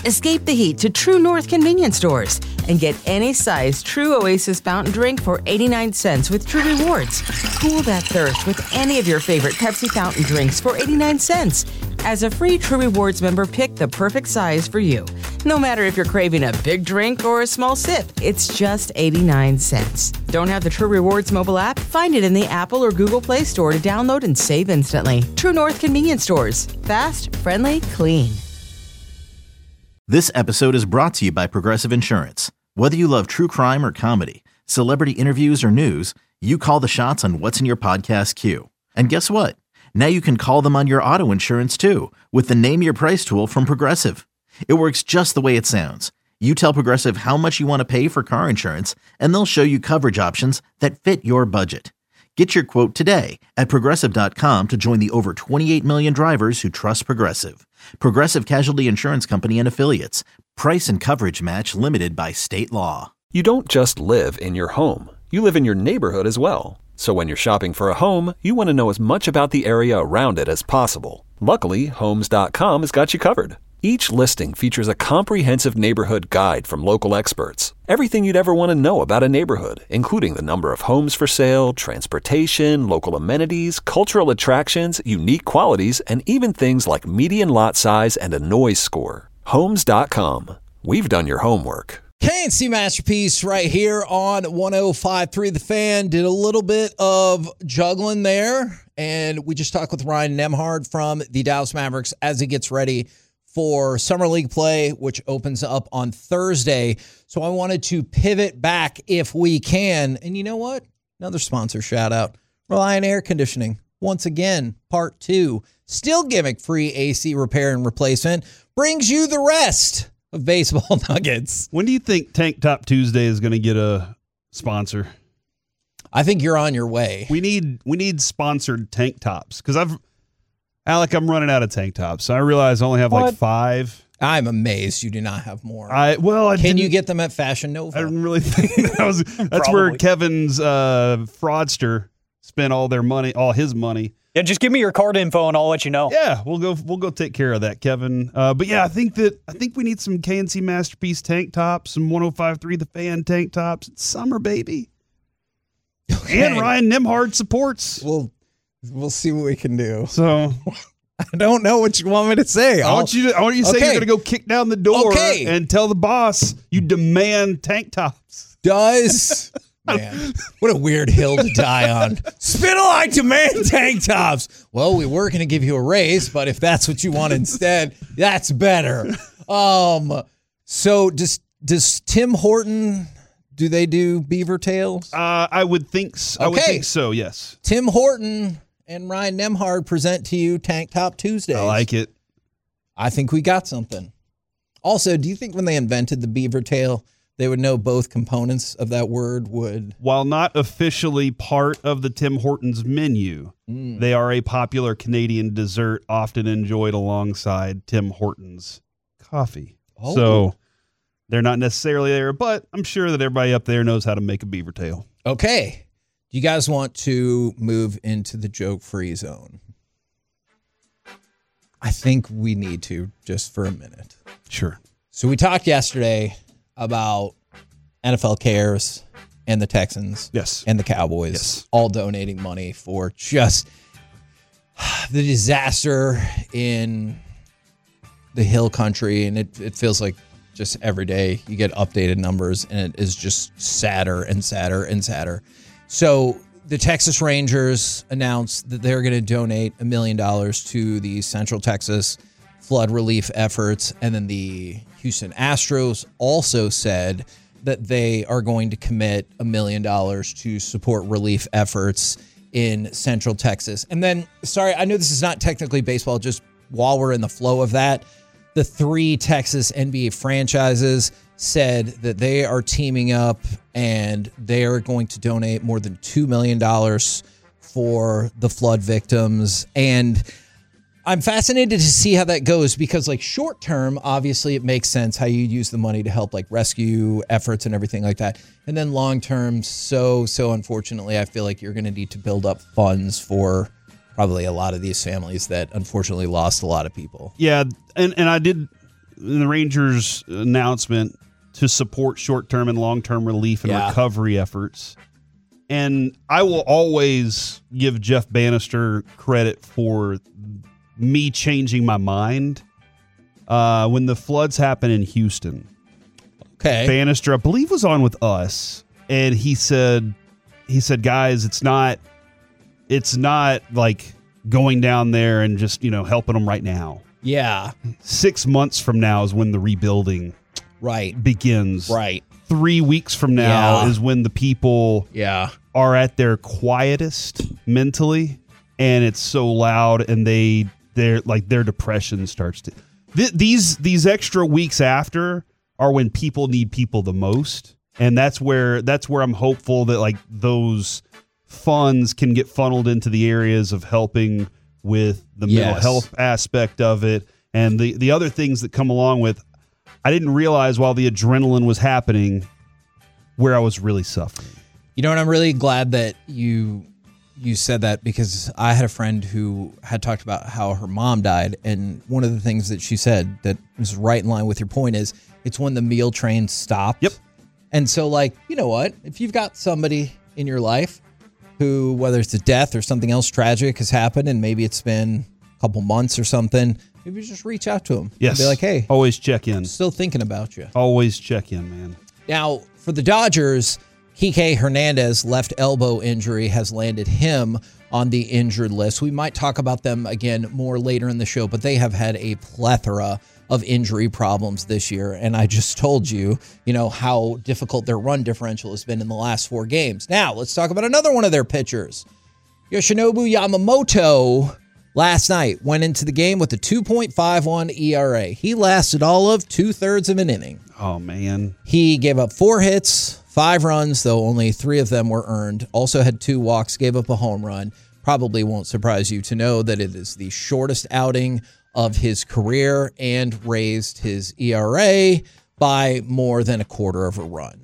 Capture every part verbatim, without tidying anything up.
Escape the heat to True North convenience stores and get any size True Oasis fountain drink for eighty-nine cents with True Rewards. Cool that thirst with any of your favorite Pepsi fountain drinks for eighty-nine cents. As a free True Rewards member, pick the perfect size for you. No matter if you're craving a big drink or a small sip, it's just eighty-nine cents. Don't have the True Rewards mobile app? Find it in the Apple or Google Play Store to download and save instantly. True North convenience stores. Fast, friendly, clean. This episode is brought to you by Progressive Insurance. Whether you love true crime or comedy, celebrity interviews or news, you call the shots on what's in your podcast queue. And guess what? Now you can call them on your auto insurance too with the Name Your Price tool from Progressive. It works just the way it sounds. You tell Progressive how much you want to pay for car insurance, and they'll show you coverage options that fit your budget. Get your quote today at Progressive dot com to join the over twenty-eight million drivers who trust Progressive. Progressive Casualty Insurance Company and Affiliates. Price and coverage match limited by state law. You don't just live in your home. You live in your neighborhood as well. So when you're shopping for a home, you want to know as much about the area around it as possible. Luckily, Homes dot com has got you covered. Each listing features a comprehensive neighborhood guide from local experts. Everything you'd ever want to know about a neighborhood, including the number of homes for sale, transportation, local amenities, cultural attractions, unique qualities, and even things like median lot size and a noise score. Homes dot com. We've done your homework. K and C Masterpiece right here on one oh five point three The Fan. Did a little bit of juggling there, and we just talked with Ryan Nembhard from the Dallas Mavericks as he gets ready for Summer League play, which opens up on Thursday. So I wanted to pivot back if we can. And you know what? Another sponsor shout out. Reliant Air Conditioning. Once again, part two. Still gimmick-free A C repair and replacement. Brings you the rest of baseball nuggets. When do you think Tank Top Tuesday is going to get a sponsor? I think you're on your way. We need we need sponsored tank tops because I've Alec, I'm running out of tank tops. I realize I only have what? like five. I'm amazed you do not have more. I well, I can you get them at Fashion Nova? I didn't really think that was. That's where Kevin's uh, fraudster spent all their money, all his money. Yeah, just give me your card info and I'll let you know. Yeah, we'll go. We'll go take care of that, Kevin. Uh, but yeah, I think that I think we need some K and C Masterpiece tank tops, some one oh five point three The Fan tank tops. It's summer, baby. Okay. And Ryan Nembhard supports. We'll we'll see what we can do. So I don't know what you want me to say. I I'll, want you to. I want you to say okay. you're going to go kick down the door okay. and tell the boss you demand tank tops. Does. Man, what a weird hill to die on. Spittle, I demand tank tops. Well, we were going to give you a raise, but if that's what you want instead, that's better. Um, so does does Tim Horton, do they do beaver tails? Uh, I would think so. I okay. would think so, yes. Tim Horton and Ryan Nembhard present to you Tank Top Tuesdays. I like it. I think we got something. Also, do you think when they invented the beaver tail, they would know both components of that word would? While not officially part of the Tim Hortons menu, mm. they are a popular Canadian dessert often enjoyed alongside Tim Hortons coffee. Oh. So they're not necessarily there, but I'm sure that everybody up there knows how to make a beaver tail. Okay. Do you guys want to move into the joke-free zone? I think we need to, just for a minute. Sure. So we talked yesterday about N F L Cares and the Texans yes. and the Cowboys yes. all donating money for just the disaster in the Hill Country. And it, it feels like just every day you get updated numbers, and it is just sadder and sadder and sadder. So the Texas Rangers announced that they're going to donate a million dollars to the Central Texas flood relief efforts. And then the Houston Astros also said that they are going to commit a million dollars to support relief efforts in Central Texas. And then, sorry, I know this is not technically baseball, just while we're in the flow of that, the three Texas N B A franchises said that they are teaming up and they are going to donate more than two million dollars for the flood victims. And I'm fascinated to see how that goes because, like, short term, obviously it makes sense how you use the money to help, like, rescue efforts and everything like that. And then long term, so, so unfortunately, I feel like you're going to need to build up funds for probably a lot of these families that unfortunately lost a lot of people. Yeah, and, and I did in the Rangers' announcement to support short-term and long-term relief and Yeah. recovery efforts. And I will always give Jeff Bannister credit for me changing my mind. Uh, when the floods happened in Houston, Okay. Bannister, I believe, was on with us, and he said, he said, guys, it's not, it's not like going down there and just, you know, helping them right now. Yeah. Six months from now is when the rebuilding Right. begins. Right. Three weeks from now Yeah. is when the people Yeah. are at their quietest mentally, and it's so loud, and they they're like their depression starts to. Th- these these extra weeks after are when people need people the most, and that's where that's where I'm hopeful that like those funds can get funneled into the areas of helping with the mental Yes. health aspect of it, and the the other things that come along with. I didn't realize while the adrenaline was happening where I was really suffering. You know what? I'm really glad that you you said that, because I had a friend who had talked about how her mom died, and one of the things that she said that is right in line with your point is it's when the meal train stopped. Yep. And so, like, you know what? If you've got somebody in your life who, whether it's a death or something else tragic has happened, and maybe it's been a couple months or something, maybe just reach out to them. Yes. And be like, hey, Always check in. still thinking about you. Always check in, man. Now, for the Dodgers, Kike Hernandez, left elbow injury, has landed him on the injured list. We might talk about them again more later in the show, but they have had a plethora of injury problems this year. And I just told you, you know, how difficult their run differential has been in the last four games. Now, let's talk about another one of their pitchers. Yoshinobu Yamamoto last night went into the game with a two point five one E R A. He lasted all of two-thirds of an inning. Oh, man. He gave up four hits, five runs, though only three of them were earned. Also had two walks, gave up a home run. Probably won't surprise you to know that it is the shortest outing of his career and raised his E R A by more than a quarter of a run.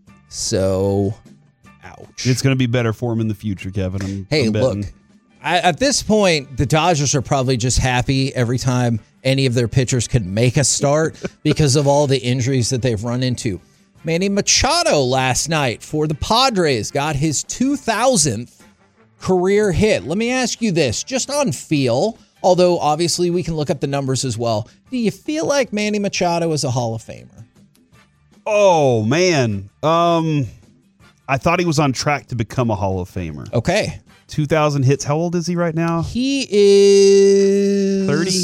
So, ouch. It's going to be better for him in the future, Kevin. I'm, Hey, I'm look, betting. I, at this point, the Dodgers are probably just happy every time any of their pitchers can make a start because of all the injuries that they've run into. Manny Machado last night for the Padres got his two thousandth career hit. Let me ask you this, just on feel, although obviously we can look up the numbers as well. Do you feel like Manny Machado is a Hall of Famer? Oh, man. Um, I thought he was on track to become a Hall of Famer. Okay. two thousand hits. How old is he right now? He is thirty?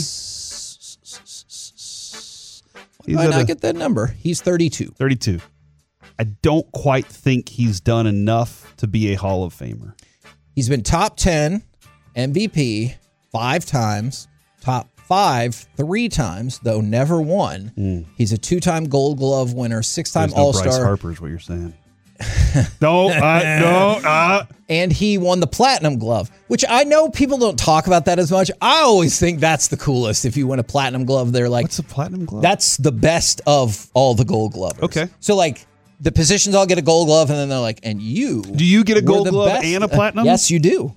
Why did I not get that number? He's thirty-two. thirty-two. I don't quite think he's done enough to be a Hall of Famer. He's been top ten M V P five times, top five three times, though never won. Mm. He's a two-time Gold Glove winner, six-time There's no Bryce All-Star. Harper is what you're saying. no, I, no, uh. And he won the Platinum Glove, which I know people don't talk about that as much. I always think that's the coolest. If you win a Platinum Glove, they're like, What's a Platinum Glove? that's the best of all the Gold Glovers. Okay. So, like, the positions all get a Gold Glove, and then they're like, and you. Do you get a were Gold the Glove best. and a Platinum? Yes, you do.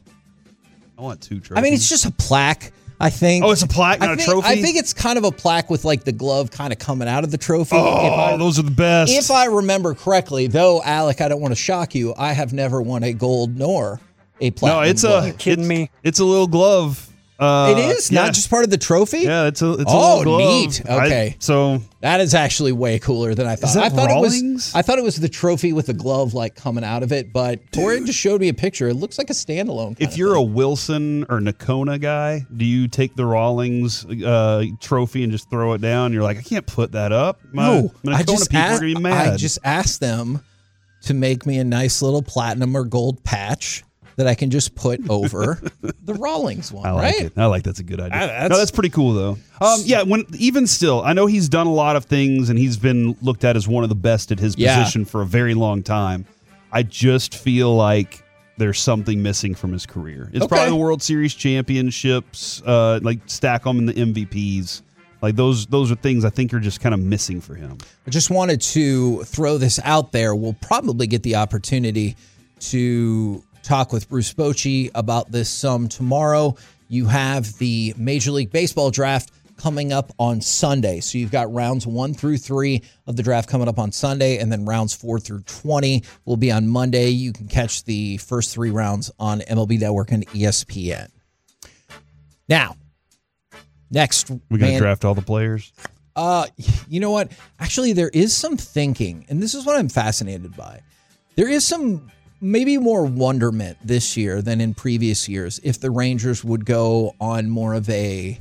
I want two trophies. I mean, it's just a plaque, I think. Oh, it's a plaque, not I a think, trophy? I think it's kind of a plaque with, like, the glove kind of coming out of the trophy. Oh, if I, those are the best. If I remember correctly, though, Alec, I don't want to shock you, I have never won a gold nor a platinum no, it's glove. a kidding it's, me? It's a little glove. Uh, It is yeah. not just part of the trophy. Yeah, it's a it's Oh, a little glove. neat. I- Okay. so That is actually way cooler than I thought. Is that I thought it Rawlings? was. I thought it was the trophy with the glove like coming out of it, but Tori just showed me a picture. It looks like a standalone. if you're a Wilson or Nakona guy, do you take the Rawlings uh, trophy and just throw it down? You're like, I can't put that up. My no, Nakona I just people asked, are gonna be mad. I just asked them to make me a nice little platinum or gold patch that I can just put over the Rawlings one. I like right? it. I like that's a good idea. Ah, that's- no, that's pretty cool though. Um, yeah, when even still, I know he's done a lot of things and he's been looked at as one of the best at his Yeah. position for a very long time. I just feel like there's something missing from his career. It's Okay. probably the World Series championships, uh, like stack them in the M V Ps. Like those, those are things I think are just kind of missing for him. I just wanted to throw this out there. We'll probably get the opportunity to talk with Bruce Bochy about this some tomorrow. You have the Major League Baseball draft coming up on Sunday. So you've got rounds one through three of the draft coming up on Sunday, and then rounds four through twenty will be on Monday. You can catch the first three rounds on M L B Network and E S P N. Now, next, we're going to draft all the players. Uh, you know what? Actually, there is some thinking, and this is what I'm fascinated by. There is some maybe more wonderment this year than in previous years if the Rangers would go on more of a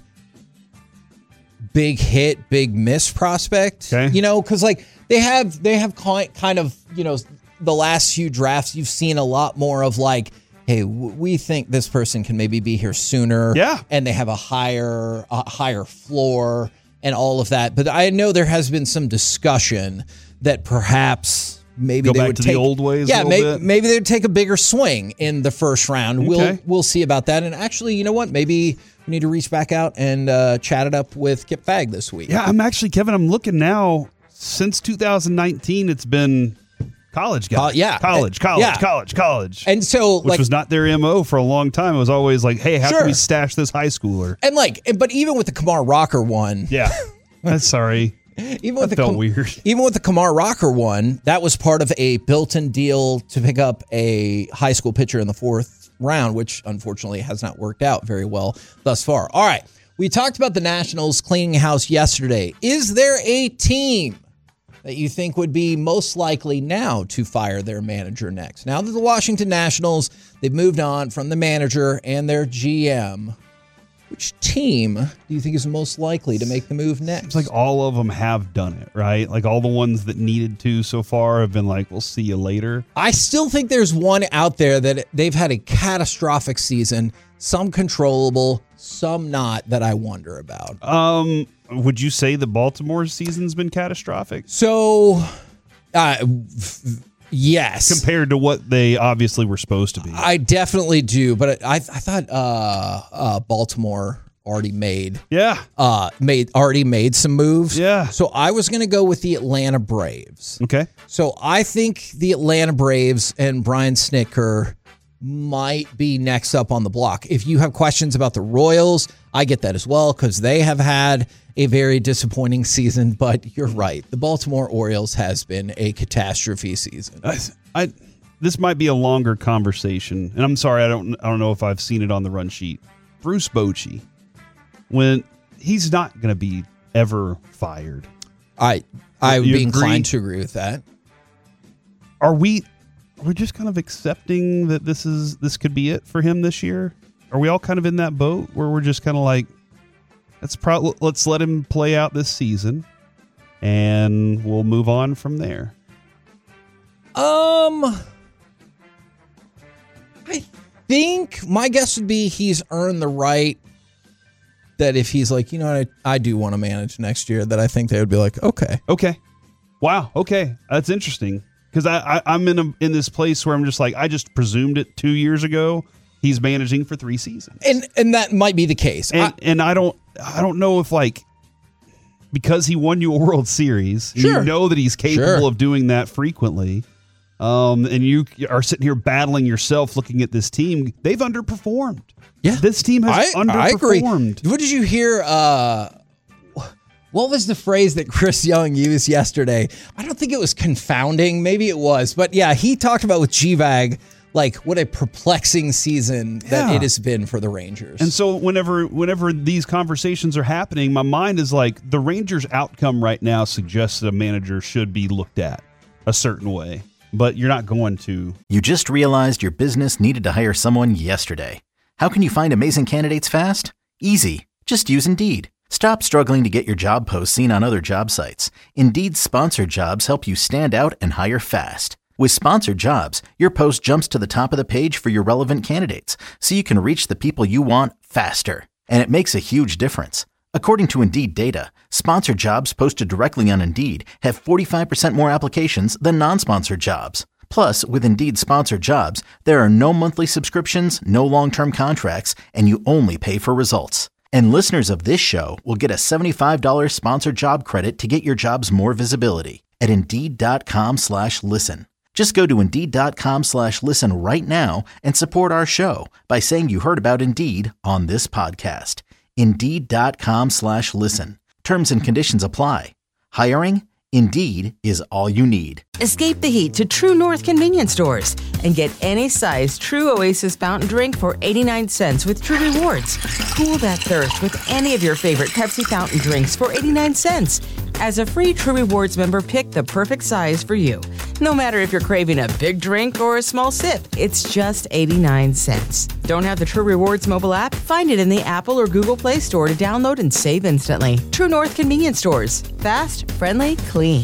big hit, big miss prospect. Okay. You know, because like they have they have kind of, you know, the last few drafts, you've seen a lot more of like, hey, we think this person can maybe be here sooner. Yeah. And they have a higher a higher floor and all of that. But I know there has been some discussion that perhaps maybe Go they back would to take the old ways Yeah, a little maybe, bit. maybe they'd take a bigger swing in the first round. Okay. We'll we'll see about that. And actually, you know what? Maybe we need to reach back out and uh, chat it up with Kip Fagg this week. Yeah, I'm actually, Kevin, I'm looking now. Since two thousand nineteen, it's been college guys. Uh, yeah. College, Uh, college, yeah. college, college. And so, Which like, was not their M O for a long time. It was always like, hey, how Sure. can we stash this high schooler? and like, but even with the Kamar Rocker one, Yeah. That's sorry. even with That the felt Kam- weird. even with the Kamar Rocker one, that was part of a built-in deal to pick up a high school pitcher in the fourth round, which unfortunately has not worked out very well thus far. All right, we talked about the Nationals cleaning house yesterday. Is there a team that you think would be most likely now to fire their manager next? Now that the Washington Nationals, they've moved on from the manager and their G M, which team do you think is most likely to make the move next? It's like all of them have done it, right? Like all the ones that needed to so far have been like, we'll see you later. I still think there's one out there that they've had a catastrophic season, some controllable, some not, that I wonder about. Um, would you say the Baltimore season's been catastrophic? So, uh, f- yes. Compared to what they obviously were supposed to be. I definitely do, but I I thought uh, uh, Baltimore already made yeah. uh, made already made some moves. Yeah. So I was going to go with the Atlanta Braves. Okay. So I think the Atlanta Braves and Brian Snitker might be next up on the block. If you have questions about the Royals, I get that as well because they have had a very disappointing season. But you're right. The Baltimore Orioles has been a catastrophe season. I, I this might be a longer conversation, and I'm sorry, I don't I don't know if I've seen it on the run sheet. Bruce Bochy, when he's not going to be ever fired. I I would You be agree? inclined to agree with that. Are we we're just kind of accepting that this is this could be it for him this year? Are we all kind of in that boat where we're just kind of like, let's pro- let's let him play out this season, and we'll move on from there? Um, I think my guess would be he's earned the right that if he's like, you know what, I, I do want to manage next year, that I think they would be like, okay. Okay. Wow. Okay. That's interesting. Because I, I, I'm in a, in this place where I'm just like, I just presumed it two years ago. He's managing for three seasons. And and that might be the case. And I, and I don't I don't know if like because he won you a World Series, Sure. you know that he's capable Sure. of doing that frequently. Um, and you are sitting here battling yourself looking at this team. They've underperformed. Yeah. This team has I, I agree. underperformed. What did you hear? Uh, what was the phrase that Chris Young used yesterday? I don't think it was confounding. Maybe it was. But yeah, he talked about with G V A G, like what a perplexing season that Yeah. it has been for the Rangers. And so whenever whenever these conversations are happening, my mind is like the Rangers' outcome right now suggests that a manager should be looked at a certain way, but you're not going to. You just realized your business needed to hire someone yesterday. How can you find amazing candidates fast? Easy. Just use Indeed. Stop struggling to get your job posts seen on other job sites. Indeed's sponsored jobs help you stand out and hire fast. With sponsored jobs, your post jumps to the top of the page for your relevant candidates, so you can reach the people you want faster. And it makes a huge difference. According to Indeed data, sponsored jobs posted directly on Indeed have forty-five percent more applications than non-sponsored jobs. Plus, with Indeed sponsored jobs, there are no monthly subscriptions, no long-term contracts, and you only pay for results. And listeners of this show will get a seventy-five dollars sponsored job credit to get your jobs more visibility at Indeed.com slash listen. Just go to Indeed.com slash listen right now and support our show by saying you heard about Indeed on this podcast. Indeed.com slash listen. Terms and conditions apply. Hiring? Indeed is all you need. Escape the heat to True North convenience stores and get any size True Oasis fountain drink for eighty-nine cents with True Rewards. Cool that thirst with any of your favorite Pepsi fountain drinks for eighty-nine cents. As a free True Rewards member, pick the perfect size for you. No matter if you're craving a big drink or a small sip, it's just eighty-nine cents. Don't have the True Rewards mobile app? Find it in the Apple or Google Play Store to download and save instantly. True North convenience stores. Fast, friendly, clean.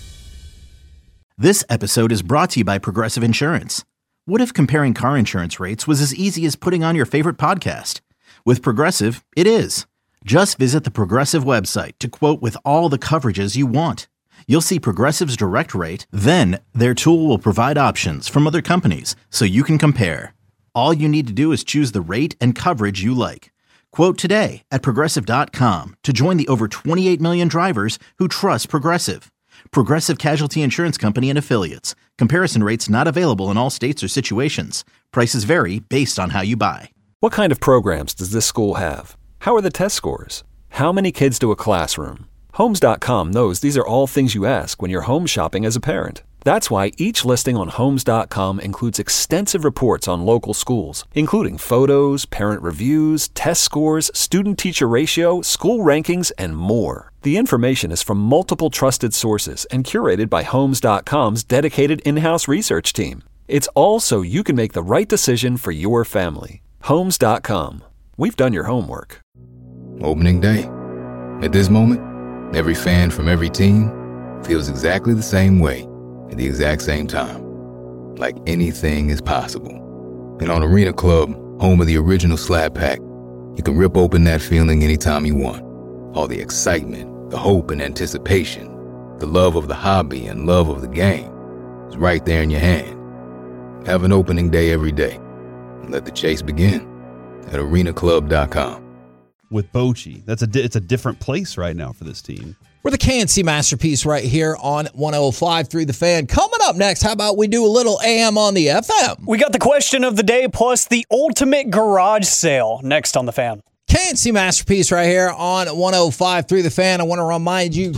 This episode is brought to you by Progressive Insurance. What if comparing car insurance rates was as easy as putting on your favorite podcast? With Progressive, it is. Just visit the Progressive website to quote with all the coverages you want. You'll see Progressive's direct rate, then their tool will provide options from other companies so you can compare. All you need to do is choose the rate and coverage you like. Quote today at Progressive dot com to join the over twenty-eight million drivers who trust Progressive. Progressive Casualty Insurance Company and Affiliates. Comparison rates not available in all states or situations. Prices vary based on how you buy. What kind of programs does this school have? How are the test scores? How many kids do a classroom? Homes dot com knows these are all things you ask when you're home shopping as a parent. That's why each listing on Homes dot com includes extensive reports on local schools, including photos, parent reviews, test scores, student-teacher ratio, school rankings, and more. The information is from multiple trusted sources and curated by Homes dot com's dedicated in-house research team. It's all so you can make the right decision for your family. Homes dot com. We've done your homework. Opening day. At this moment, every fan from every team feels exactly the same way at the exact same time. Like anything is possible. And on Arena Club, home of the original Slab Pack, you can rip open that feeling anytime you want. All the excitement, the hope and anticipation, the love of the hobby and love of the game is right there in your hand. Have an opening day every day. And let the chase begin at arena club dot com. With Bochy, that's a di- it's a different place right now for this team. We're the K N C Masterpiece right here on one oh five point three The Fan. Coming up next, how about we do a little A M on the F M? We got the question of the day plus the ultimate garage sale next on The Fan. K N C Masterpiece right here on one oh five point three The Fan. I want to remind you,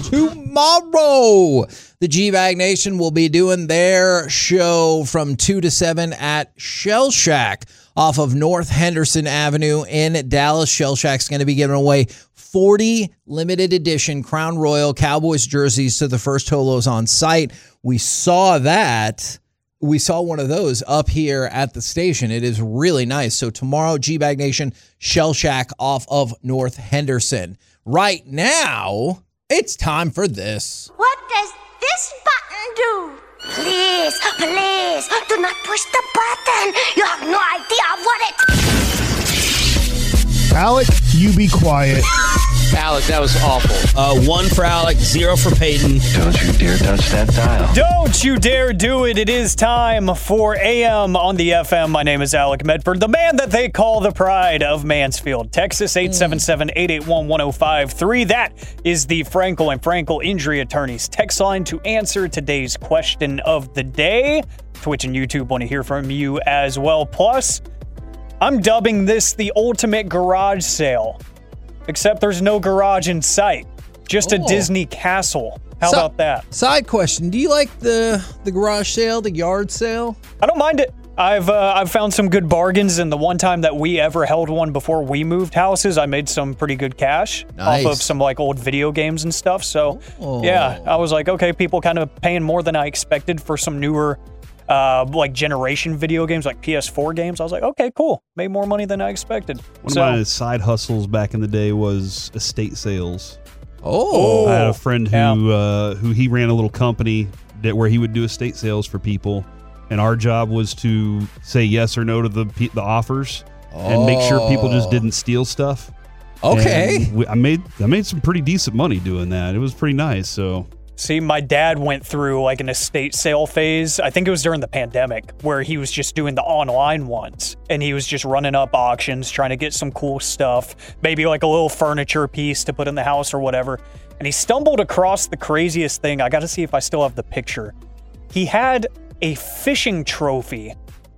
tomorrow, the G-Bag Nation will be doing their show from two to seven at Shell Shack off of North Henderson Avenue in Dallas. Shell Shack's going to be giving away forty limited edition Crown Royal Cowboys jerseys to the first Tolos on site. We saw that. We saw one of those up here at the station. It is really nice. So tomorrow, G-Bag Nation, Shell Shack off of North Henderson. Right now, it's time for this. What does this button do? Please, please, do not push the button. You have no idea what it... Alec, you be quiet. Alec, that was awful. Uh, one for Alec, zero for Peyton. Don't you dare touch that dial. Don't you dare do it. It is time for A M on the F M. My name is Alec Medford, the man that they call the pride of Mansfield, Texas. eight seven seven, eight eight one, one oh five three. That is the Frankel and Frankel Injury Attorneys text line to answer today's question of the day. Twitch and YouTube want to hear from you as well. Plus, I'm dubbing this the ultimate garage sale. Except there's no garage in sight. Just oh. a Disney castle. How so, about that? Side question. Do you like the the garage sale, the yard sale? I don't mind it. I've uh, I've found some good bargains, and the one time that we ever held one before we moved houses, I made some pretty good cash nice. off of some like old video games and stuff. So oh. yeah, I was like, okay, people kind of paying more than I expected for some newer Uh, like generation video games, like P S four games. I was like, okay, cool. Made more money than I expected. One so, of my side hustles back in the day was estate sales. Oh, I had a friend who yeah. uh, who he ran a little company that where he would do estate sales for people, and our job was to say yes or no to the the offers oh. and make sure people just didn't steal stuff. Okay, we, I made I made some pretty decent money doing that. It was pretty nice. So. See, my dad went through like an estate sale phase. I think it was during the pandemic where he was just doing the online ones and he was just running up auctions, trying to get some cool stuff, maybe like a little furniture piece to put in the house or whatever. And he stumbled across the craziest thing. I got to see if I still have the picture. He had a fishing trophy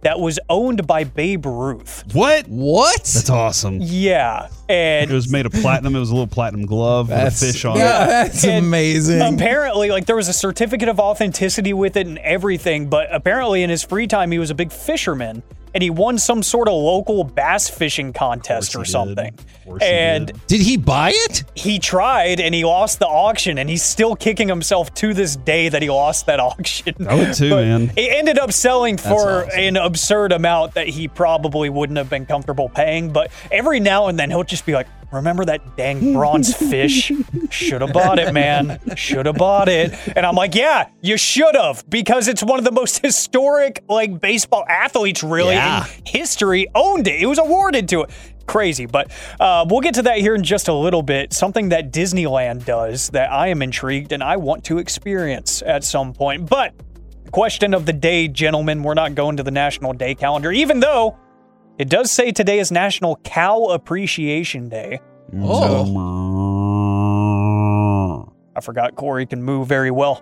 that was owned by Babe Ruth. What? What? That's awesome. Yeah. And it was made of platinum. It was a little platinum glove with a fish on yeah, it. That's And amazing. Apparently, like there was a certificate of authenticity with it and everything, but apparently in his free time he was a big fisherman and he won some sort of local bass fishing contest or something. And did. did he buy it? He tried and he lost the auction and he's still kicking himself to this day that he lost that auction. I would too, But man. It ended up selling for awesome. an absurd amount that he probably wouldn't have been comfortable paying. But every now and then he'll just be like, remember that dang bronze fish? Should have bought it, man. Should have bought it. And I'm like, yeah, you should have, because it's one of the most historic like baseball athletes really Yeah. in history owned it. It was awarded to it. Crazy, but uh, we'll get to that here in just a little bit. Something that Disneyland does that I am intrigued and I want to experience at some point. But question of the day, gentlemen, we're not going to the National Day calendar, even though it does say today is National Cow Appreciation Day. Oh. I forgot Corey can move very well.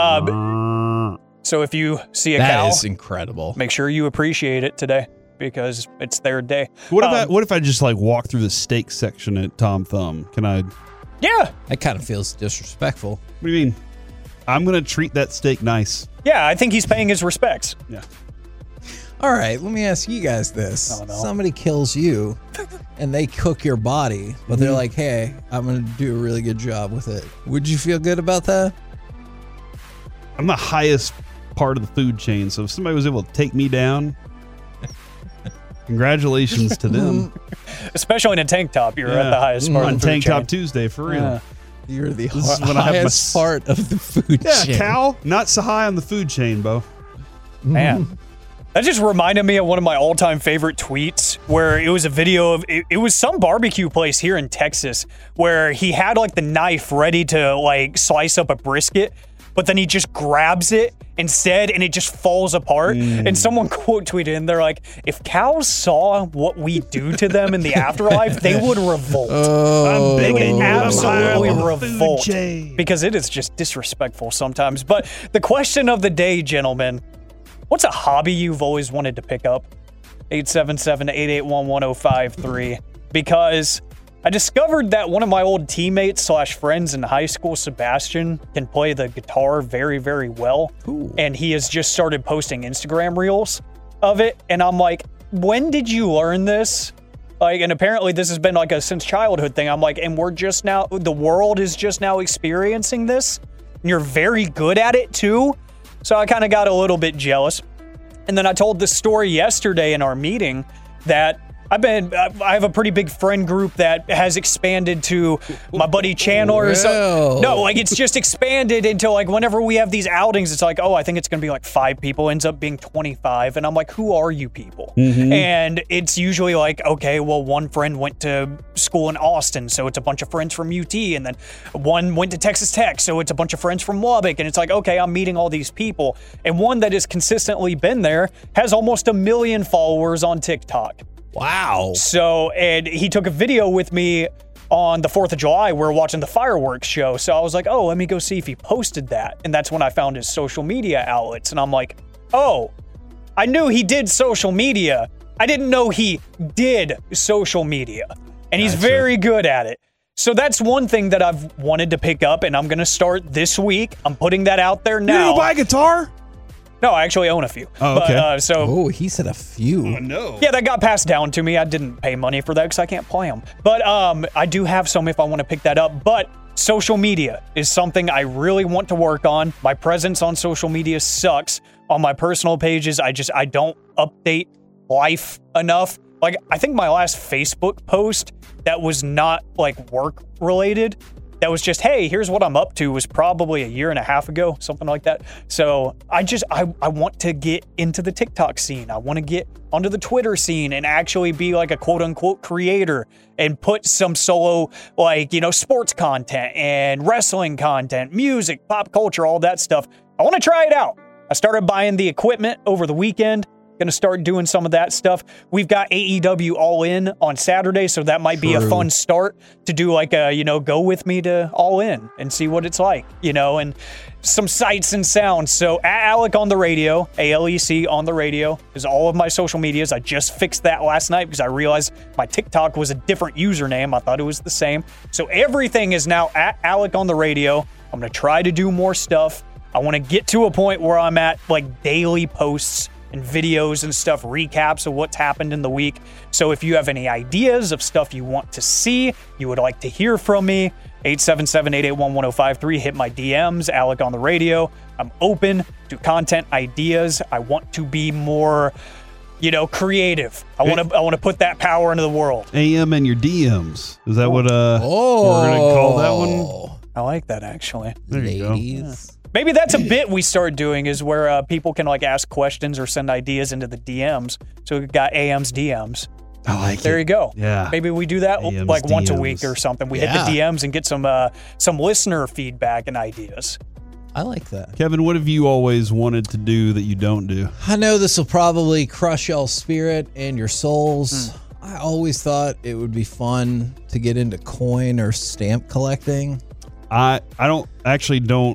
Uh, so if you see a That cow, is incredible. make sure you appreciate it today because it's their day. What if Um, I what if I just like walk through the steak section at Tom Thumb? Can I? What Yeah. That kind of feels disrespectful. do you mean? I'm gonna treat that steak nice. Yeah, I think he's paying his respects. Yeah. All right, let me ask you guys this. Oh, no. Somebody kills you and they cook your body, but they're like, hey, I'm going to do a really good job with it. Would you feel good about that? I'm the highest part of the food chain, so if somebody was able to take me down, congratulations to them. Especially in a tank top, you're Yeah. at the highest part on of the food Tank chain. Top Tuesday for real. Yeah. You're the This is when I have my highest s- part of the food Yeah, chain. cow, not so high on the food chain, Bo. Man. That just reminded me of one of my all-time favorite tweets where it was a video of, it, it was some barbecue place here in Texas where he had like the knife ready to like slice up a brisket, but then he just grabs it instead and it just falls apart. Mm. And someone quote tweeted and they're like, if cows saw what we do to them in the afterlife, they would revolt. Oh, I'm They begging would you, I'm high absolutely on the food revolt chain. because it is just disrespectful sometimes. But the question of the day, gentlemen, what's a hobby you've always wanted to pick up? eight seven seven, eight eight one, one oh five three. Because I discovered that one of my old teammates slash friends in high school, Sebastian, can play the guitar very, very well. Cool. And he has just started posting Instagram reels of it. And I'm like, when did you learn this? Like, and apparently this has been like a since childhood thing. I'm like, and we're just now, the world is just now experiencing this. And you're very good at it too. So I kind of got a little bit jealous. And then I told this story yesterday in our meeting that I've been, I have a pretty big friend group that has expanded to my buddy Chandler. So, Wow. no, like it's just expanded into like whenever we have these outings, it's like, oh, I think it's going to be like five people, ends up being twenty-five. And I'm like, who are you people? And it's usually like, okay, well, one friend went to school in Austin, so it's a bunch of friends from U T. And then one went to Texas Tech, so it's a bunch of friends from Lubbock. And it's like, okay, I'm meeting all these people. And one that has consistently been there has almost a million followers on TikTok. Wow. So, and he took a video with me on the fourth of July. We were watching the fireworks show. So I was like, oh, let me go see if he posted that. And that's when I found his social media outlets. And I'm like, oh, I knew he did social media. I didn't know he did social media. And he's Gotcha. very good at it. So that's one thing that I've wanted to pick up. And I'm going to start this week. I'm putting that out there You now. gonna buy a guitar? No, I actually own a few. Oh, But, okay. uh, so Oh, he said a few. no. yeah, that got passed down to me. I didn't pay money for that because I can't play them. But um, I do have some if I want to pick that up. But social media is something I really want to work on. My presence on social media sucks. On my personal pages, I just I don't update life enough. Like, I think my last Facebook post that was not like work related, that was just, hey, here's what I'm up to, was probably a year and a half ago, something like that. So I just, I, I want to get into the TikTok scene. I want to get onto the Twitter scene and actually be like a quote unquote creator and put some solo, like, you know, sports content and wrestling content, music, pop culture, all that stuff. I want to try it out. I started buying the equipment over the weekend. Going to start doing some of that stuff. We've got A E W All In on Saturday, so that might be a True. fun start to do like a, you know, go with me to All In and see what it's like, you know, and some sights and sounds. So at Alec on the radio, A L E C on the radio is all of my social medias. I just fixed that last night because I realized my TikTok was a different username. I thought it was the same. So everything is now at Alec on the radio. I'm going to try to do more stuff. I want to get to a point where I'm at like daily posts and videos and stuff, recaps of what's happened in the week. So if you have any ideas of stuff you want to see, you would like to hear from me, eight seven seven, eight eight one, one oh five three, hit my D Ms, Alec on the radio. I'm open to content ideas. I want to be more, you know, creative. I want to I want to put that power into the world. A M and your D Ms. Is that what uh Oh. we're going to call that one? I like that, actually. There you go. Ladies. Maybe that's a bit we start doing is where uh, people can like ask questions or send ideas into the D Ms. So we've got A M's D Ms. I like There it. you go. Yeah. Maybe we do that A M's like once a D Ms. week or something. We Yeah. hit the D Ms and get some uh, some listener feedback and ideas. I like that. Kevin, what have you always wanted to do that you don't do? I know this will probably crush y'all's spirit and your souls. Mm. I always thought it would be fun to get into coin or stamp collecting. I I don't actually don't.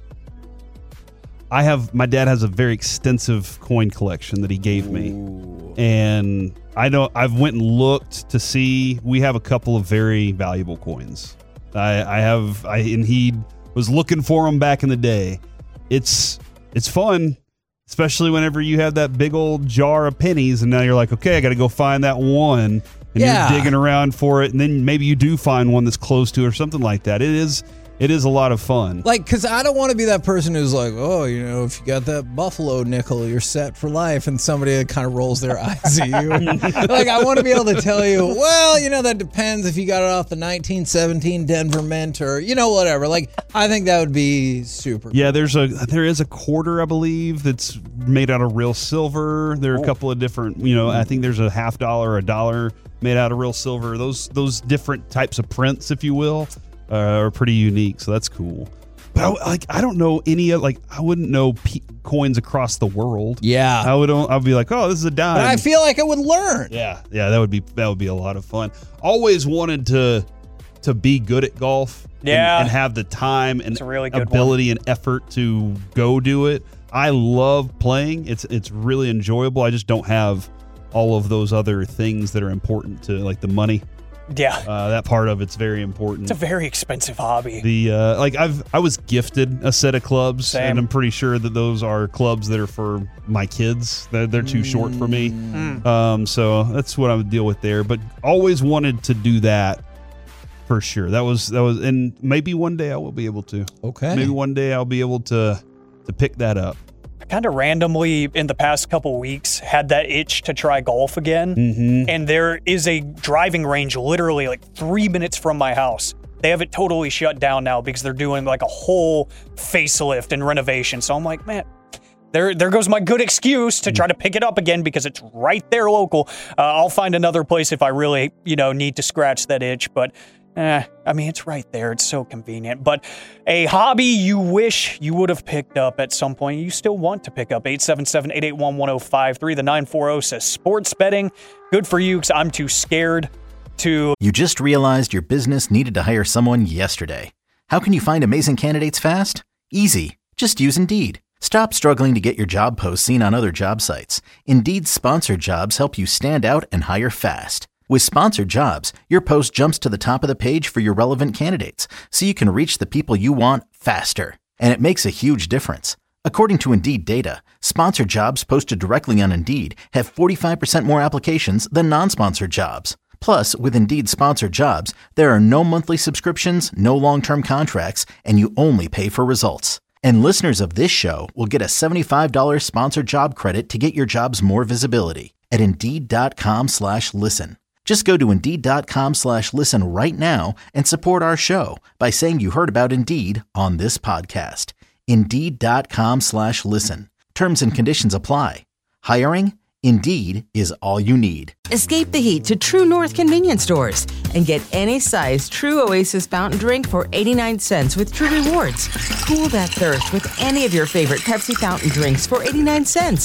I have my dad has a very extensive coin collection that he gave me, Ooh. and I don't. I've went and looked to see. We have a couple of very valuable coins. I, I have. I and he was looking for them back in the day. It's it's fun, especially whenever you have that big old jar of pennies, and now you're like, okay, I got to go find that one, and Yeah. you're digging around for it, and then maybe you do find one that's close to it or something like that. It is. It is a lot of fun. Like, because I don't want to be that person who's like, oh, you know, if you got that Buffalo nickel, you're set for life. And somebody kind of rolls their eyes at you. Like, I want to be able to tell you, well, you know, that depends if you got it off the nineteen seventeen Denver Mint or, you know, whatever. Like, I think that would be super Yeah, there's a there is a quarter, I believe, that's made out of real silver. There are a couple of different, you know, I think there's a half dollar, a dollar made out of real silver. Those those different types of prints, if you will, uh, are pretty unique. So that's cool. But I, like, I don't know any of, like, I wouldn't know p- coins across the world. Yeah. I would. I'd be like, oh, this is a dime. But I feel like I would learn. Yeah, yeah, that would be that would be a lot of fun. Always wanted to to be good at golf. and- Yeah. and, have the time and It's a really good ability and effort to go do it. I love playing. It's it's really enjoyable. I just don't have all of those other things that are important to, like the money. Yeah. Uh, that part of it's very important. It's a very expensive hobby. The uh, like I've I was gifted a set of clubs, Same. and I'm pretty sure that those are clubs that are for my kids. They're, they're too short for me. Mm. Um, so that's what I would deal with there. But always wanted to do that for sure. That was that was, and maybe one day I will be able to. Okay. Maybe one day I'll be able to to pick that up. I kind of randomly in the past couple weeks had that itch to try golf again. Mm-hmm. And there is a driving range literally like three minutes from my house. They have it totally shut down now because they're doing like a whole facelift and renovation. So I'm like, man, there there goes my good excuse to try to pick it up again because it's right there local. Uh, I'll find another place if I really, you know, need to scratch that itch. But Eh, I mean, it's right there. It's so convenient. But a hobby you wish you would have picked up at some point, you still want to pick up. eight seven seven, eight eight one, one oh five three. The nine four zero says sports betting. Good for you because I'm too scared to. You just realized your business needed to hire someone yesterday. How can you find amazing candidates fast? Easy. Just use Indeed. Stop struggling to get your job posts seen on other job sites. Indeed's sponsored jobs help you stand out and hire fast. With sponsored jobs, your post jumps to the top of the page for your relevant candidates, so you can reach the people you want faster. And it makes a huge difference. According to Indeed data, sponsored jobs posted directly on Indeed have forty-five percent more applications than non-sponsored jobs. Plus, with Indeed sponsored jobs, there are no monthly subscriptions, no long-term contracts, and you only pay for results. And listeners of this show will get a seventy-five dollars sponsored job credit to get your jobs more visibility at Indeed.com slash listen. Just go to Indeed.com slash listen right now and support our show by saying you heard about Indeed on this podcast. Indeed.com slash listen. Terms and conditions apply. Hiring? Indeed is all you need. Escape the heat to True North convenience stores and get any size True Oasis fountain drink for eighty-nine cents with True Rewards. Cool that thirst with any of your favorite Pepsi fountain drinks for eighty-nine cents.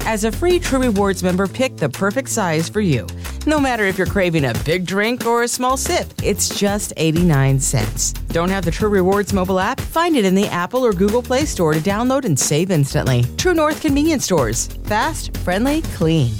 As a free True Rewards member, pick the perfect size for you. No matter if you're craving a big drink or a small sip, it's just eighty-nine cents. Don't have the True Rewards mobile app? Find it in the Apple or Google Play Store to download and save instantly. True North Convenience Stores. Fast, friendly, clean.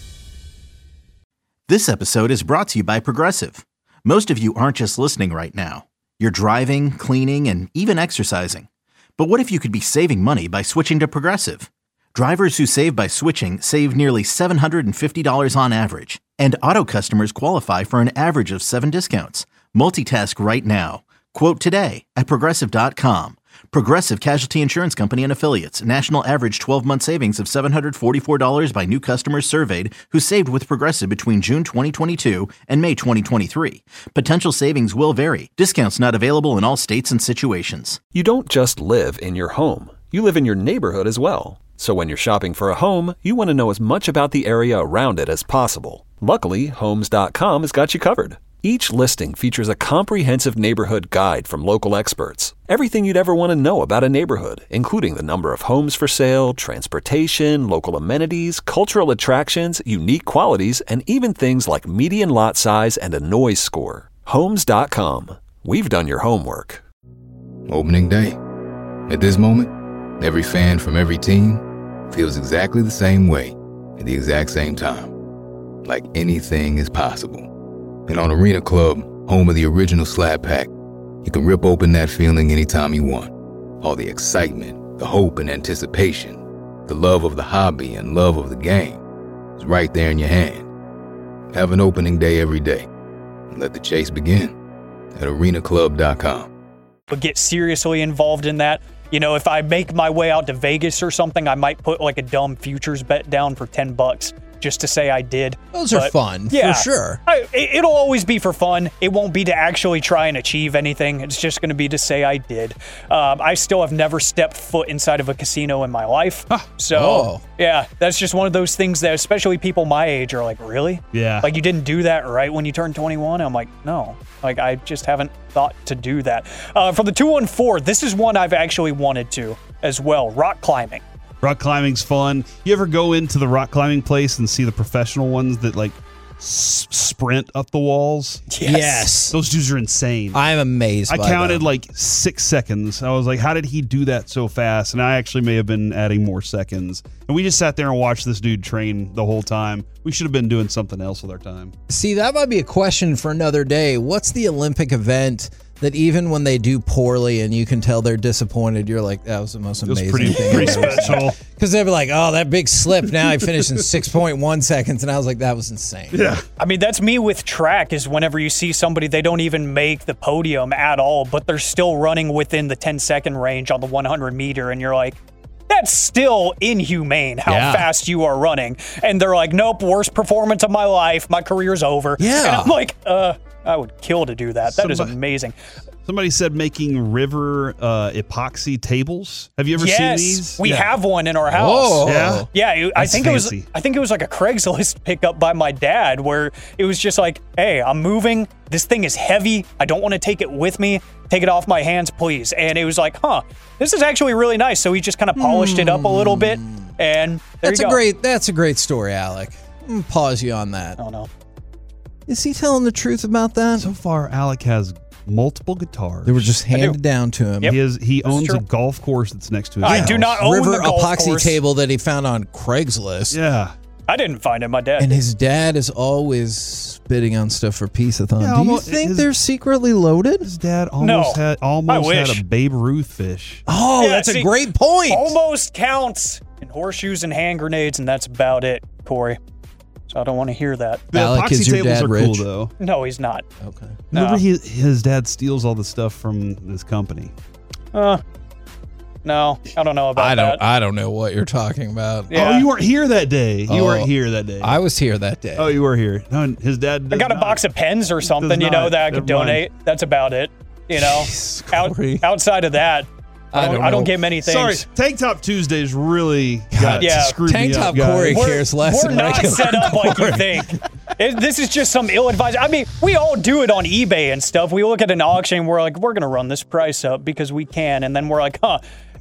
This episode is brought to you by Progressive. Most of you aren't just listening right now. You're driving, cleaning, and even exercising. But what if you could be saving money by switching to Progressive? Drivers who save by switching save nearly seven hundred fifty dollars on average. And auto customers qualify for an average of seven discounts. Multitask right now. Quote today at Progressive dot com. Progressive Casualty Insurance Company and Affiliates. National average twelve-month savings of seven hundred forty-four dollars by new customers surveyed who saved with Progressive between June twenty twenty-two and May twenty twenty-three. Potential savings will vary. Discounts not available in all states and situations. You don't just live in your home. You live in your neighborhood as well. So when you're shopping for a home, you want to know as much about the area around it as possible. Luckily, Homes dot com has got you covered. Each listing features a comprehensive neighborhood guide from local experts. Everything you'd ever want to know about a neighborhood, including the number of homes for sale, transportation, local amenities, cultural attractions, unique qualities, and even things like median lot size and a noise score. Homes dot com. We've done your homework. Opening day. At this moment, every fan from every team feels exactly the same way at the exact same time. Like anything is possible. And on Arena Club, home of the original Slab Pack, you can rip open that feeling anytime you want. All the excitement, the hope and anticipation, the love of the hobby and love of the game is right there in your hand. Have an opening day every day. And let the chase begin at arena club dot com. But get seriously involved in that. You know, if I make my way out to Vegas or something, I might put like a dumb futures bet down for ten bucks. Just to say I did. Those but, are fun, yeah, for sure. I, it, it'll always be for fun. It won't be to actually try and achieve anything. It's just going to be to say I did. Um, I still have never stepped foot inside of a casino in my life. Huh. So, oh. yeah, that's just one of those things that especially people my age are like, really? Yeah. Like, you didn't do that right when you turned twenty-one? I'm like, no. Like, I just haven't thought to do that. Uh, from the two one four, this is one I've actually wanted to as well. Rock climbing. Rock climbing's fun. You ever go into the rock climbing place and see the professional ones that like s- sprint up the walls? Yes. yes. Those dudes are insane. I'm amazed I by counted them. like six seconds. I was like, how did he do that so fast? And I actually may have been adding more seconds. And we just sat there and watched this dude train the whole time. We should have been doing something else with our time. See, that might be a question for another day. What's the Olympic event that even when they do poorly and you can tell they're disappointed, you're like, that was the most amazing it was pretty, thing. pretty special. Because they'd be like, oh, that big slip. Now I finished in six point one seconds. And I was like, that was insane. Yeah. I mean, that's me with track is whenever you see somebody, they don't even make the podium at all, but they're still running within the ten second range on the one hundred meter. And you're like, that's still inhumane how yeah. fast you are running. And they're like, nope, worst performance of my life. My career's over. Yeah. And I'm like, uh, I would kill to do that. That Somebody, is amazing. Somebody said making river uh, epoxy tables. Have you ever yes, seen these? we yeah. have one in our house. Whoa. Yeah, Yeah, I That's think fancy. it was. I think it was like a Craigslist pickup by my dad, where it was just like, "Hey, I'm moving. This thing is heavy. I don't want to take it with me. Take it off my hands, please." And it was like, "Huh, this is actually really nice." So he just kind of polished mm. it up a little bit, and there that's you a go. great. That's a great story, Alec. I'm gonna pause you on that. Oh no, is he telling the truth about that? So far, Alec has multiple guitars. They were just handed down to him. Yep. He has. He owns true. a golf course that's next to his I house. do not own River the golf epoxy course. table that he found on Craigslist. Yeah. I didn't find it. My dad. And did. his dad is always bidding on stuff for Peace-a-thon. Yeah, Do almost- you think his- they're secretly loaded? His dad almost No. had almost I had wish. a Babe Ruth fish. Oh, Yeah, that's see, a great point. Almost counts in horseshoes and hand grenades, and that's about it, Corey. So I don't want to hear that. The Alec, epoxy is your tables dad are rich? cool though. No, he's not. Okay. Remember, No. he, his dad steals all the stuff from this company. Uh, no, I don't know about I don't. that. I don't know what you're talking about. Yeah. Oh, you weren't here that day. You Oh, weren't here that day. I was here that day. oh, you were here. No, his dad. I does got a not. box of pens or something, Does you know, not. that I could Never mind. donate. That's about it. You know, Jeez, Out, Corey. outside of that, I don't, I don't know. get many things. Sorry, Tank Top Tuesdays really got Yeah. screwed Tank me Top up, guys. Corey We're, cares less we're than not regular set up like you Corey. think. It, this is just some ill-advised. I mean, we all do it on eBay and stuff. We look at an auction, we're like, we're going to run this price up because we can. And then we're like, huh,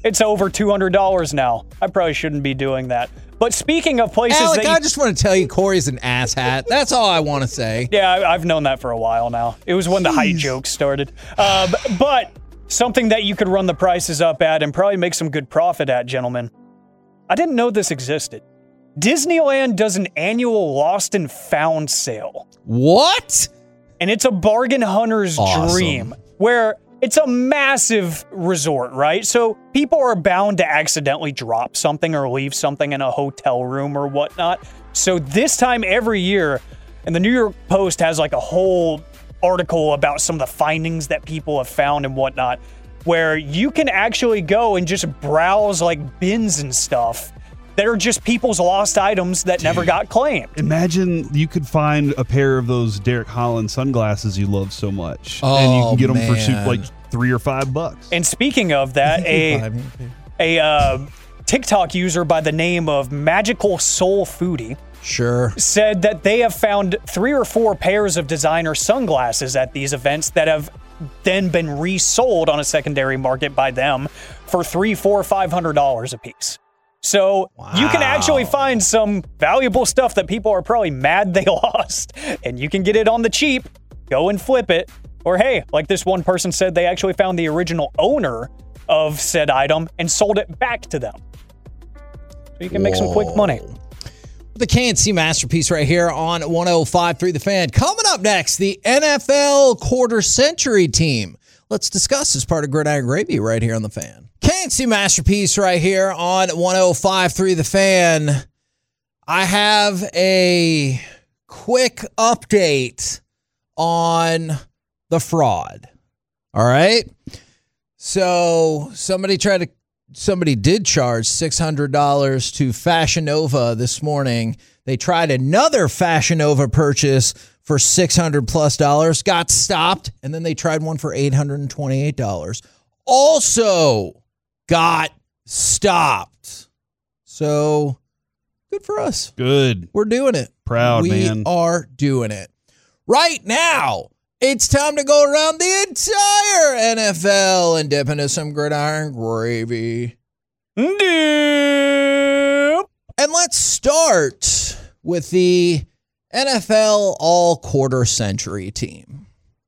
It's over two hundred dollars now. I probably shouldn't be doing that. But speaking of places Alec, that you, I just want to tell you Corey's an asshat. That's all I want to say. Yeah, I, I've known that for a while now. It was when Jeez. the height joke started. Uh, b- but something that you could run the prices up at and probably make some good profit at, gentlemen. I didn't know this existed. Disneyland does an annual lost and found sale. What? And it's a bargain hunter's awesome. dream where it's a massive resort, right? So people are bound to accidentally drop something or leave something in a hotel room or whatnot. So this time every year, and the New York Post has like a whole article about some of the findings that people have found and whatnot, where you can actually go and just browse like bins and stuff that are just people's lost items that Dude, never got claimed. Imagine you could find a pair of those Derek Holland sunglasses you love so much, oh, and you can get man. them for super, like three or five bucks. And speaking of that, a a uh, TikTok user by the name of Magical Soul Foodie sure said that they have found three or four pairs of designer sunglasses at these events that have then been resold on a secondary market by them for three, four, five hundred dollars a piece. So wow. you can actually find some valuable stuff that people are probably mad they lost, and you can get it on the cheap, go and flip it. Or hey, like this one person said, they actually found the original owner of said item and sold it back to them. So you can make Whoa. some quick money. The K N C Masterpiece right here on one oh five point three The Fan. Coming up next, the N F L Quarter Century Team. Let's discuss as part of Gridiron Gravy right here on The Fan. K N C Masterpiece right here on one oh five point three The Fan. I have a quick update on the fraud. All right. So somebody tried to, somebody did charge six hundred dollars to Fashion Nova this morning. They tried another Fashion Nova purchase for six hundred plus dollars, got stopped, and then they tried one for eight hundred twenty-eight dollars. Also got stopped. So good for us. Good. We're doing it. Proud, we man. We are doing it. Right now, it's time to go around the entire N F L and dip into some gridiron gravy. Dip. And let's start with the N F L All Quarter Century Team.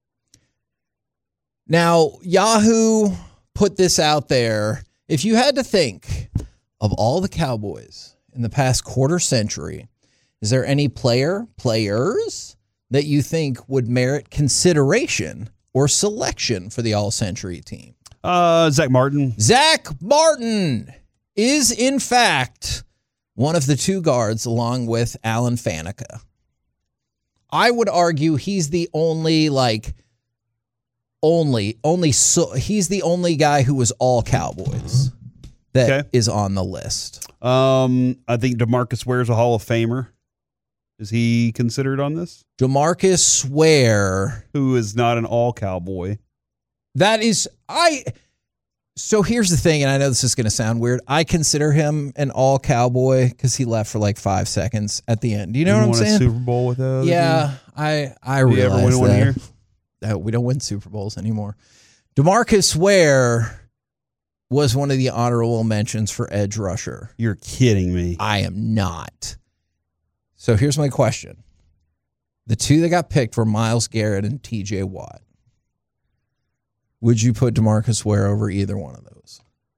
Now, Yahoo put this out there. If you had to think of all the Cowboys in the past quarter century, is there any player, players that you think would merit consideration or selection for the All-Century Team? Uh, Zach Martin. Zach Martin is, in fact, one of the two guards along with Alan Faneca. I would argue he's the only, like, only, only, so, he's the only guy who was all Cowboys that okay. is on the list. Um, I think DeMarcus Ware's a Hall of Famer. Is he considered on this? DeMarcus Ware. Who is not an all Cowboy. That is, I, so here's the thing, and I know this is going to sound weird. I consider him an all Cowboy because he left for like five seconds at the end. You know you what I'm saying? Won a Super Bowl with us? Yeah, team? I, I Did realize you ever win one that. here? that. We don't win Super Bowls anymore. DeMarcus Ware was one of the honorable mentions for edge rusher. You're kidding me. I am not. So here's my question. The two that got picked were Myles Garrett and T J Watt. Would you put DeMarcus Ware over either one of those?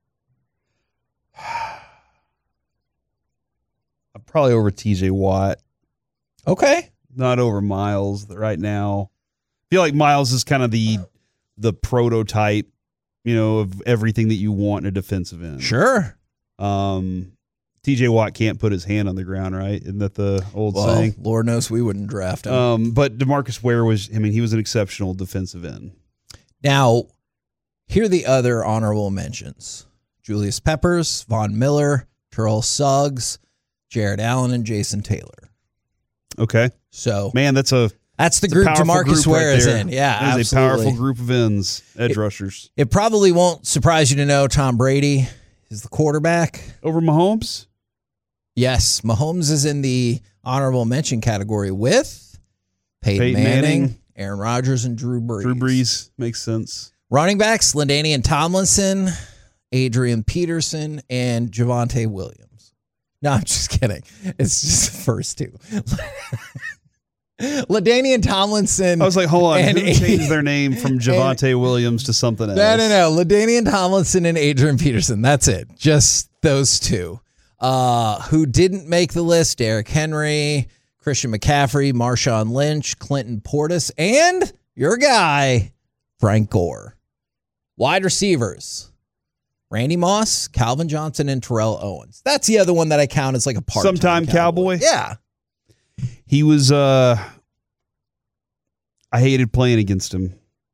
I'm probably over T J Watt. Okay. Not over Myles right now. I feel like Myles is kind of the the prototype, you know, of everything that you want in a defensive end. Sure. Um, T J Watt can't put his hand on the ground, right? Isn't that the old well, saying? Lord knows we wouldn't draft him. Um, but DeMarcus Ware was, I mean, he was an exceptional defensive end. Now, here are the other honorable mentions. Julius Peppers, Von Miller, Terrell Suggs, Jared Allen, and Jason Taylor. Okay. So, man, that's a that's the group DeMarcus Ware is in. Yeah, that is absolutely. a powerful group of ends, edge it, rushers. It probably won't surprise you to know Tom Brady is the quarterback. Over Mahomes? Yes, Mahomes is in the honorable mention category with Peyton, Peyton Manning, Manning, Aaron Rodgers, and Drew Brees. Drew Brees makes sense. Running backs, LaDainian Tomlinson Adrian Peterson, and Javonte Williams. No, I'm just kidding. It's just the first two. LaDainian Tomlinson. I was like, hold on. and Who changed their name from Javonte and, Williams to something else? No, no, no. LaDainian Tomlinson and Adrian Peterson. That's it. Just those two. Uh, who didn't make the list? Derrick Henry, Christian McCaffrey, Marshawn Lynch, Clinton Portis, and your guy, Frank Gore. Wide receivers. Randy Moss, Calvin Johnson, and Terrell Owens. That's the other one that I count as like a part-time Sometime cowboy. cowboy. Yeah. He was, uh, I hated playing against him.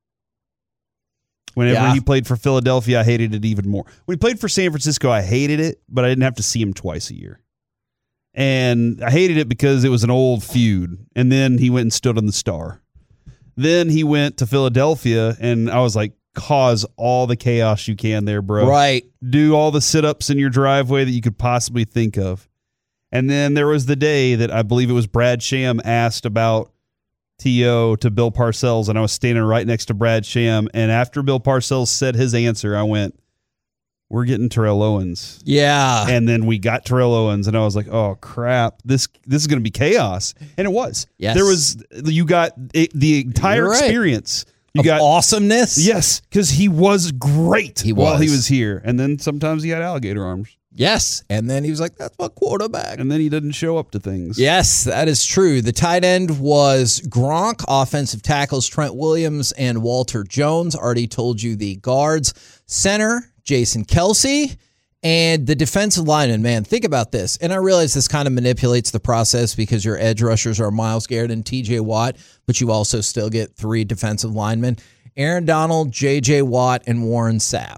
Whenever Yeah. he played for Philadelphia, I hated it even more. When he played for San Francisco, I hated it, but I didn't have to see him twice a year. And I hated it because it was an old feud. And then he went and stood on the Star. Then he went to Philadelphia, and I was like, cause all the chaos you can there, bro. Right. Do all the sit-ups in your driveway that you could possibly think of. And then there was the day that I believe it was Brad Sham asked about T O to Bill Parcells, and I was standing right next to Brad Sham. And after Bill Parcells said his answer, I went, we're getting Terrell Owens. Yeah. And then we got Terrell Owens, and I was like, oh, crap. This this is going to be chaos. And it was. Yes. There was, you got it, the entire You're right. experience. You Of got awesomeness. Yes, because he was great He while he was. was here. And then sometimes he had alligator arms. Yes. And then he was like, that's my quarterback. And then he didn't show up to things. Yes, that is true. The tight end was Gronk, offensive tackles Trent Williams and Walter Jones. Already told you the guards. Center, Jason Kelsey. And the defensive lineman, man, think about this. And I realize this kind of manipulates the process because your edge rushers are Myles Garrett and T J Watt, but you also still get three defensive linemen. Aaron Donald, J J Watt, and Warren Sapp.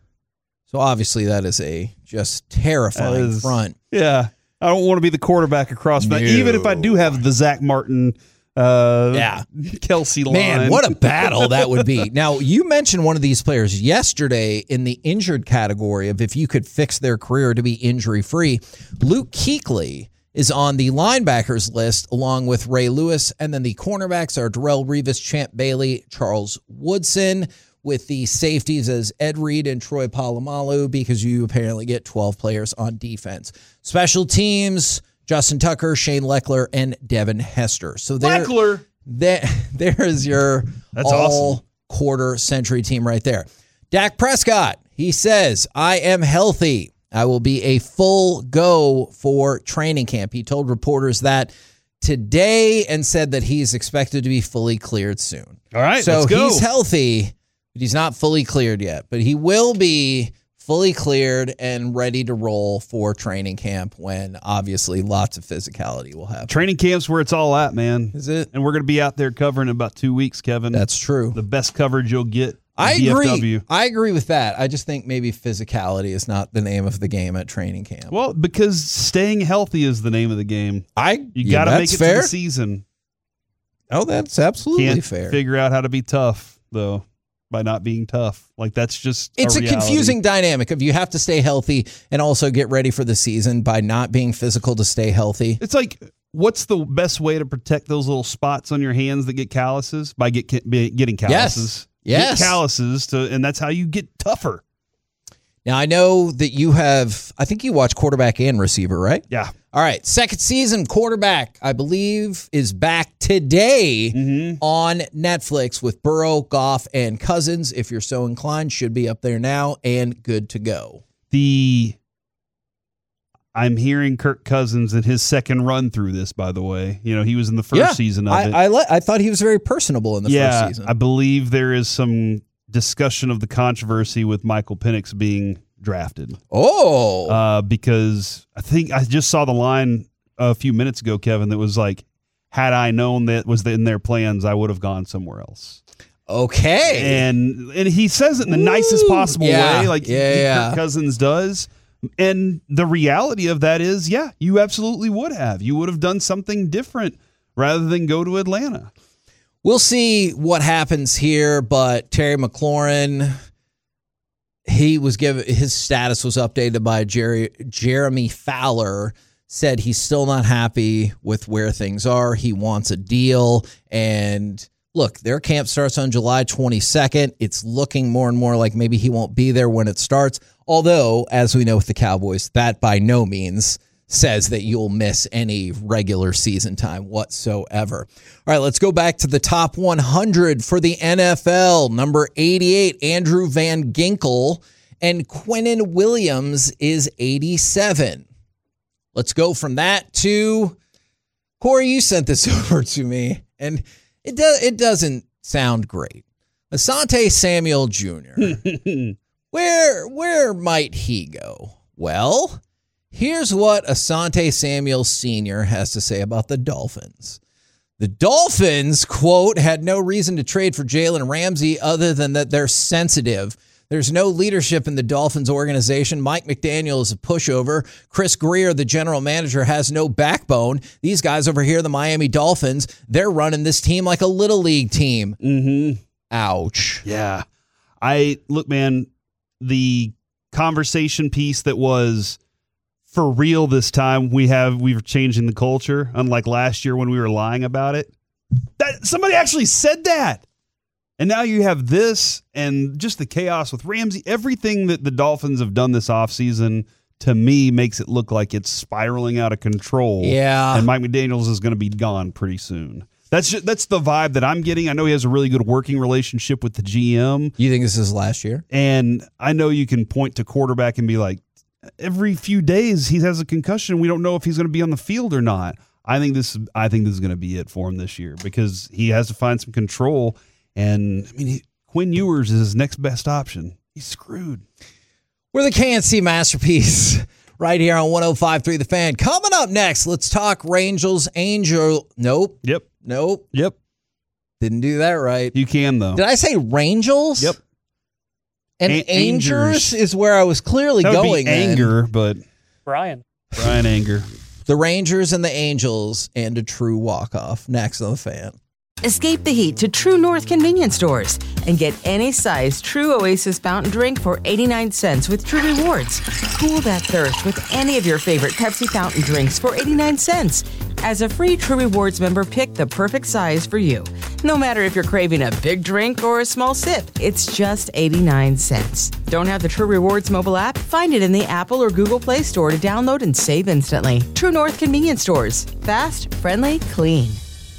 So obviously that is a just terrifying That is- front. Yeah. I don't want to be the quarterback across, but No. even if I do have the Zach Martin, uh, Yeah. Kelsey line. Man, what a battle that would be. Now, you mentioned one of these players yesterday in the injured category of if you could fix their career to be injury-free. Luke Kuechly is on the linebackers list along with Ray Lewis, and then the cornerbacks are Darrell Revis, Champ Bailey, Charles Woodson, with the safeties as Ed Reed and Troy Polamalu, because you apparently get twelve players on defense. Special teams, Justin Tucker, Shane Leckler, and Devin Hester. So there, Leckler. there, there is your That's all awesome. quarter century team right there. Dak Prescott, he says, I am healthy. I will be a full go for training camp. He told reporters that today and said that he's expected to be fully cleared soon. All right, so let's go. he's healthy, but he's not fully cleared yet. But he will be fully cleared and ready to roll for training camp when obviously lots of physicality will happen. Training camp's where it's all at, man. Is it? And we're going to be out there covering in about two weeks, Kevin. That's true. The best coverage you'll get. I D F agree. W. I agree with that. I just think maybe physicality is not the name of the game at training camp. Well, because staying healthy is the name of the game. I You yeah, got to that's make it fair. to the season. Oh, that's absolutely Can't fair. figure out how to be tough, though, by not being tough. Like, that's just It's a, reality. confusing dynamic of you have to stay healthy and also get ready for the season by not being physical to stay healthy. It's like, what's the best way to protect those little spots on your hands that get calluses? By get, getting calluses. Yes. Get calluses, to, and that's how you get tougher. Now, I know that you have, I think you watch quarterback and receiver, right? Yeah. All right. Second season quarterback, I believe, is back today Mm-hmm. on Netflix with Burrow, Goff, and Cousins. If you're so inclined, should be up there now and good to go. The I'm hearing Kirk Cousins in his second run through this, by the way. You know, he was in the first Yeah, season of I, it. I, le- I thought he was very personable in the yeah, first season. I believe there is some discussion of the controversy with Michael Penix being drafted. Oh. Uh, because I think I just saw the line a few minutes ago, Kevin, that was like, had I known that was in their plans, I would have gone somewhere else. Okay. And and he says it in the Ooh, nicest possible yeah, way, like yeah, he- yeah. Kirk Cousins does. And the reality of that is, yeah, you absolutely would have. You would have done something different rather than go to Atlanta. We'll see what happens here, but Terry McLaurin, he was given his status was updated by Jerry, Jeremy Fowler, said he's still not happy with where things are. He wants a deal. And look, their camp starts on July twenty-second. It's looking more and more like maybe he won't be there when it starts. Although, as we know with the Cowboys, that by no means says that you'll miss any regular season time whatsoever. All right, let's go back to the top one hundred for the N F L. Number eighty-eight, Andrew Van Ginkel, and Quinnen Williams is eighty-seven. Let's go from that to, Corey, you sent this over to me, and it, do, it doesn't sound great. Asante Samuel Junior Where, where might he go? Well, here's what Asante Samuel Senior has to say about the Dolphins. The Dolphins, quote, had no reason to trade for Jalen Ramsey other than that they're sensitive. There's no leadership in the Dolphins organization. Mike McDaniel is a pushover. Chris Greer, the general manager, has no backbone. These guys over here, the Miami Dolphins, they're running this team like a little league team. Mm-hmm. Ouch. Yeah. I, look, man, the conversation piece that was for real this time, we have, we were changing the culture, unlike last year when we were lying about it. That somebody actually said that. And now you have this and just the chaos with Ramsey. Everything that the Dolphins have done this offseason, to me, makes it look like it's spiraling out of control. Yeah. And Mike McDaniels is going to be gone pretty soon. That's just, that's the vibe that I'm getting. I know he has a really good working relationship with the G M. You think this is last year? And I know you can point to quarterback and be like, every few days he has a concussion. We don't know if he's going to be on the field or not. I think this I think this is going to be it for him this year because he has to find some control. And, I mean, he, Quinn Ewers is his next best option. He's screwed. We're the K N C Masterpiece right here on one oh five point three The Fan. Coming up next, let's talk Rangers. Angel. Nope. Yep. Nope. Yep. Didn't do that right. You can, though. Did I say Rangers? Yep. And A- Angers is where I was clearly that would going. Be Anger, then. but Brian. Brian Anger. The Rangers and the Angels and a true walk-off. Next on The Fan. Escape the heat to True North convenience stores and get any size True Oasis fountain drink for eighty-nine cents with True Rewards. Cool that thirst with any of your favorite Pepsi fountain drinks for eighty-nine cents. As a free True Rewards member, pick the perfect size for you. No matter if you're craving a big drink or a small sip, it's just eighty-nine cents. Don't have the True Rewards mobile app? Find it in the Apple or Google Play Store to download and save instantly. True North convenience stores. Fast, friendly, clean.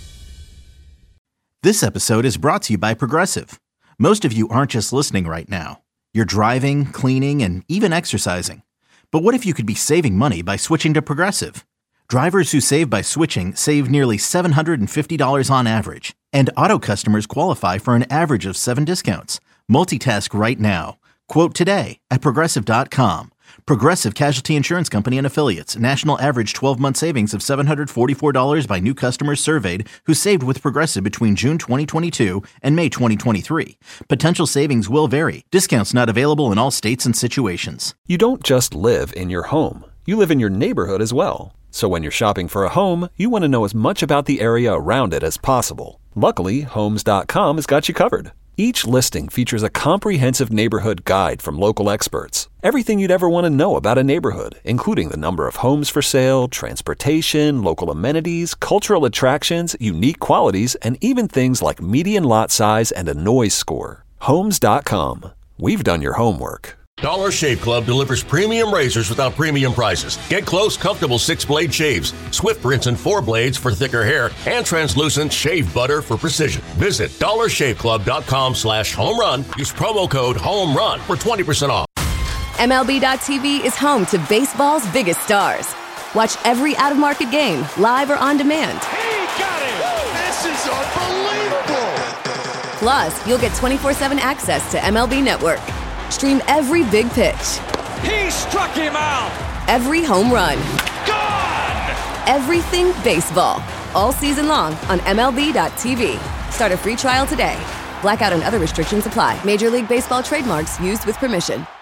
This episode is brought to you by Progressive. Most of you aren't just listening right now. You're driving, cleaning, and even exercising. But what if you could be saving money by switching to Progressive? Drivers who save by switching save nearly seven hundred fifty dollars on average. And auto customers qualify for an average of seven discounts. Multitask right now. Quote today at Progressive dot com. Progressive Casualty Insurance Company and Affiliates. National average twelve-month savings of seven hundred forty-four dollars by new customers surveyed who saved with Progressive between June twenty twenty-two and May twenty twenty-three. Potential savings will vary. Discounts not available in all states and situations. You don't just live in your home. You live in your neighborhood as well. So when you're shopping for a home, you want to know as much about the area around it as possible. Luckily, Homes dot com has got you covered. Each listing features a comprehensive neighborhood guide from local experts. Everything you'd ever want to know about a neighborhood, including the number of homes for sale, transportation, local amenities, cultural attractions, unique qualities, and even things like median lot size and a noise score. Homes dot com. We've done your homework. Dollar Shave Club delivers premium razors without premium prices. Get close, comfortable six-blade shaves, swift rinse and four blades for thicker hair, and translucent shave butter for precision. Visit dollar shave club dot com slash home run. Use promo code HOMERUN for twenty percent off. M L B dot T V is home to baseball's biggest stars. Watch every out-of-market game, live or on demand. He got it! This is unbelievable! Plus, you'll get twenty-four seven access to M L B Network. Stream every big pitch. He struck him out! Every home run. Gone! Everything baseball. All season long on M L B dot T V. Start a free trial today. Blackout and other restrictions apply. Major League Baseball trademarks used with permission.